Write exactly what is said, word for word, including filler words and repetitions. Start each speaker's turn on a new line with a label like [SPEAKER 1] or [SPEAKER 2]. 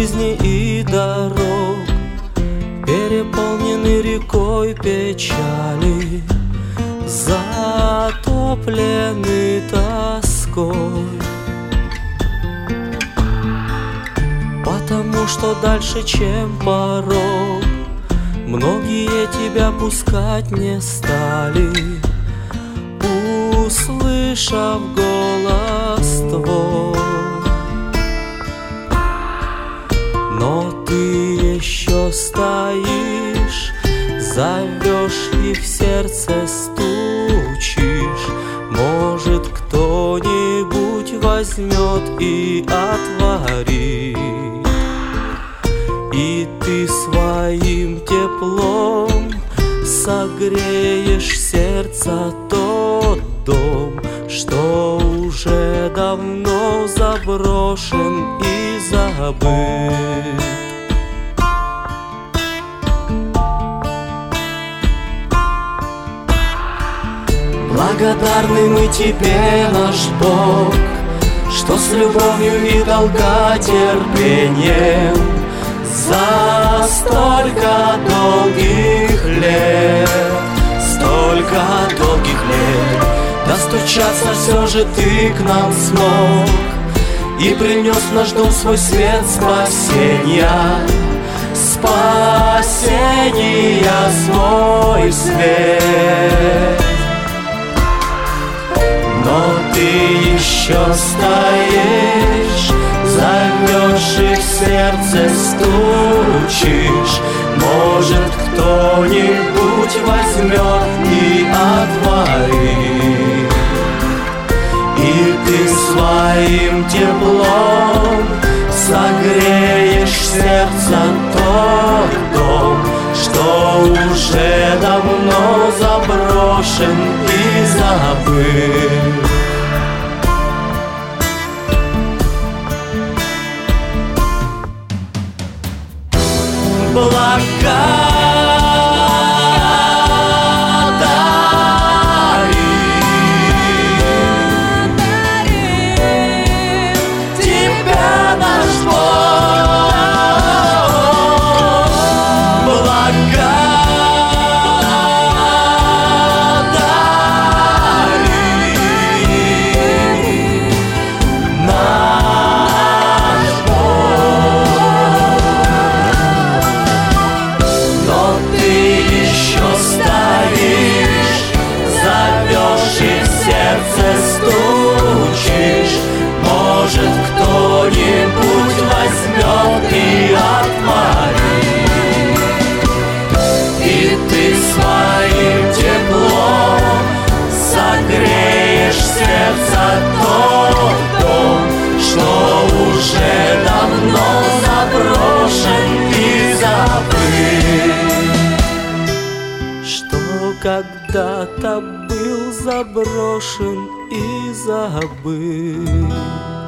[SPEAKER 1] жизни и дорог, переполнены рекой печали, затоплены тоской. Потому что дальше, чем порог, многие тебя пускать не стали, услышав голос твой. Но ты еще стоишь, зовешь и в сердце стучишь. Может, кто-нибудь возьмет и отворит, и ты своим теплом согреешь сердце тот дом, что уже давно заброшен и забыт. Благодарны мы тебе, наш Бог, что с любовью и долготерпением за столько долгих лет, столько долгих лет достучаться все же ты к нам смог и принес в наш дом свой свет спасения, спасения свой свет. Но ты еще стоишь, зовешь и в сердце стучишь. Может, кто-нибудь возьмет и отворит, и ты своим теплом согреешь сердце тот дом, что уже давно заброшен и забыт. Благодарим тебя, наш Бог. Благодарим наш Бог. Но ты еще стоишь, зовешь и в сердце стучишь. Может, кто-нибудь возьмет и отворит, и ты своим теплом согреешь сердце тот дом, что уже давно заброшен и забыт, что когда-то был заброшен и забыт.